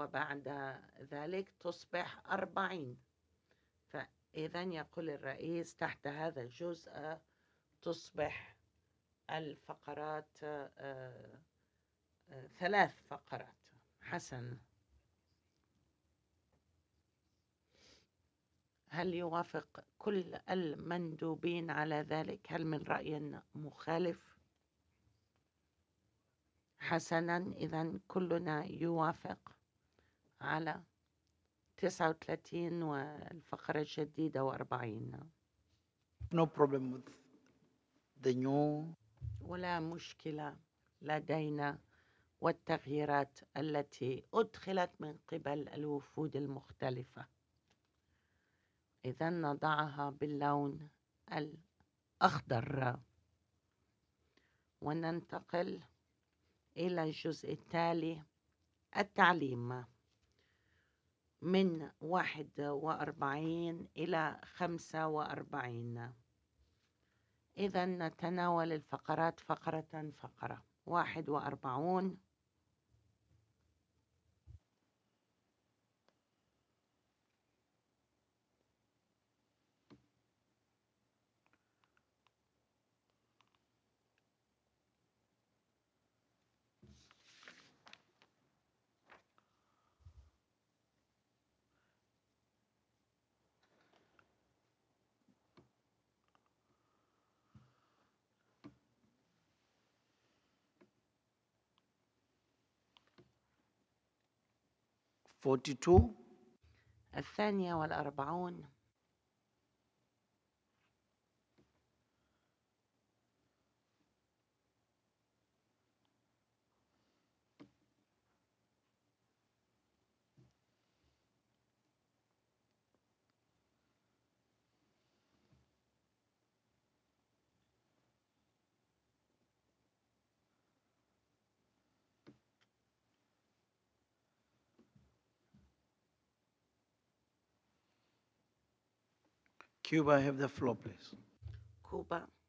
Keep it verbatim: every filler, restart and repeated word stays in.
وبعد ذلك تصبح أربعين. فإذا يقول الرئيس تحت هذا الجزء تصبح الفقرات آه، آه، ثلاث فقرات. حسن، هل يوافق كل المندوبين على ذلك؟ هل من رأي مخالف؟ حسنا، إذن كلنا يوافق على تسعة وثلاثين والفقرة الجديدة وأربعين. No problem with the new. ولا مشكلة لدينا والتغييرات التي أدخلت من قبل الوفود المختلفة. إذن نضعها باللون الأخضر وننتقل إلى الجزء التالي، التعليم، من واحد وأربعين إلى خمسة وأربعين. إذا نتناول الفقرات فقرة فقرة. واحد وأربعون، forty-two. الثانية والأربعون، Cuba, have the floor, please. كوبا.